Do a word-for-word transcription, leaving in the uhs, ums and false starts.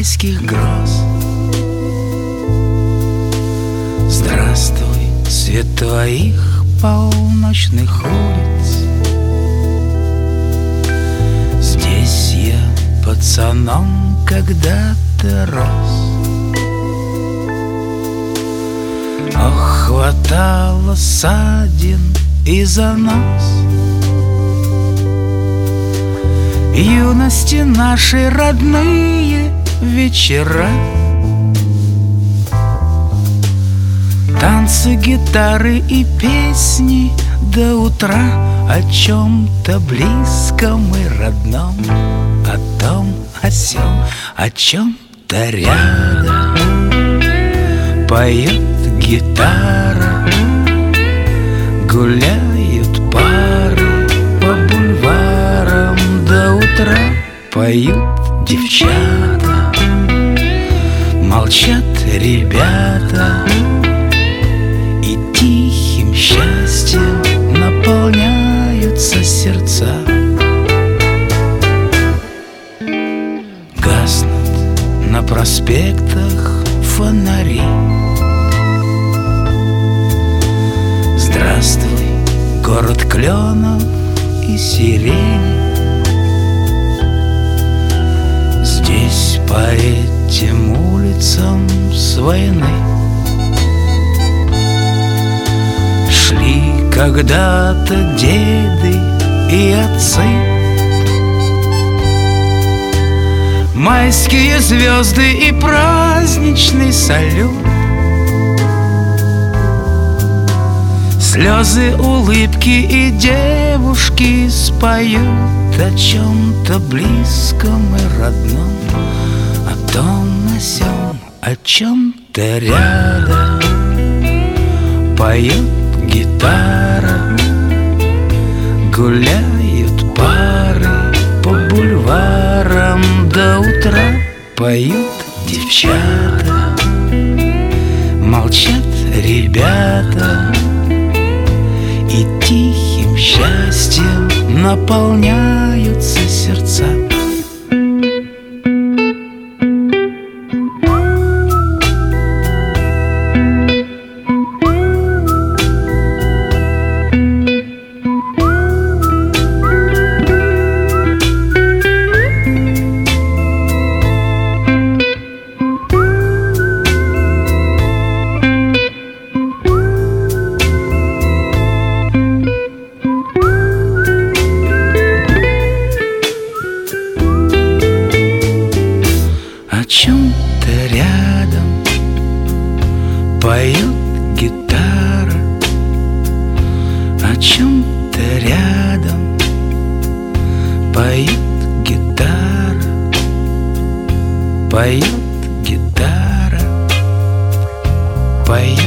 майских гроз. Здравствуй, свет твоих полночных улиц. Здесь я пацаном когда-то рос. Ох, хватало ссадин и занос. Юности наши родные вечера, танцы, гитары и песни до утра о чем-то близком и родном, о том, о сём, о чем-то рядом. Поет гитара, гуляют пары по бульварам до утра. Поют девчата, молчат ребята, и тихим счастьем наполняются сердца. Гаснут на проспектах фонари. Здравствуй, город кленов и сирени. Здесь по этим улицам с войны шли когда-то деды и отцы. Майские звезды и праздничный салют, слезы, улыбки и девушки споют о чем-то близком и родном, о том, о сём, о чем-то рядом. Поет гитара, гуляют пары по бульварам до утра. Поют девчата, молчат ребята, и тихим счастьем наполняются сердца. О чем-то рядом поет гитара, о чем-то рядом поет гитара, поет гитара, поет.